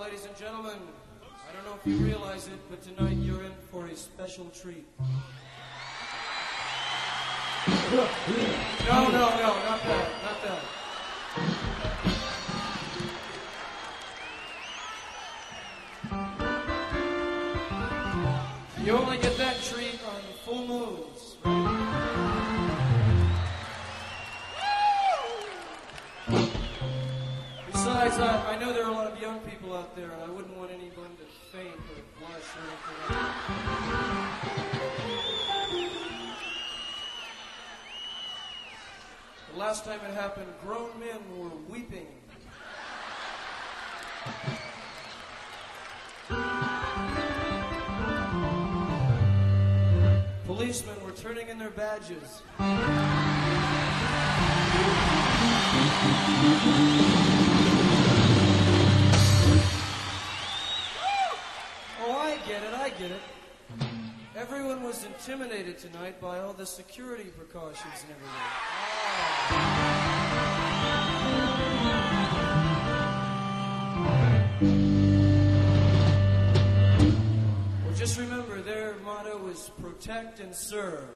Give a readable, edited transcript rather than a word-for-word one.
ladies and gentlemen, I don't know if you realize it, but tonight you're in for a special treat. No, not that. You only get that treat on full moons, right? Besides, I know there are a lot of young people out there, and I wouldn't want anyone to faint or blush or anything like that. The last time it happened, grown men were weeping. Policemen were turning in their badges. Oh, I get it. Everyone was intimidated tonight by all the security precautions and everything. Well, just remember, their motto is protect and serve.